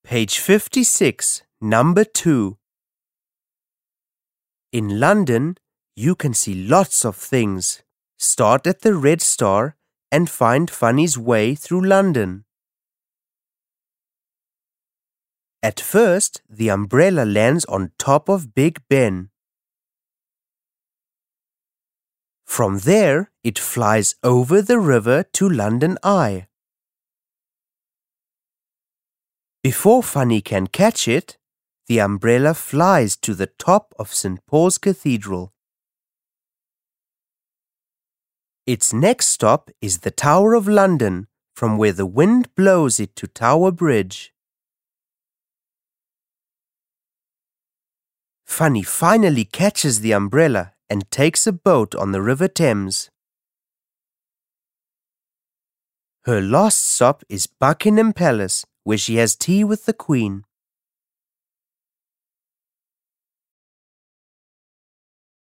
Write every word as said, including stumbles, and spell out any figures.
Page fifty-six, number two. In London, you can see lots of things. Start at the Red Star and find Funny's way through London. At first, the umbrella lands on top of Big Ben. From there, it flies over the river to London Eye. Before Funny can catch it, the umbrella flies to the top of Saint Paul's Cathedral. Its next stop is the Tower of London, from where the wind blows it to Tower Bridge. Funny finally catches the umbrella and takes a boat on the River Thames. Her last stop is Buckingham Palace, where she has tea with the Queen.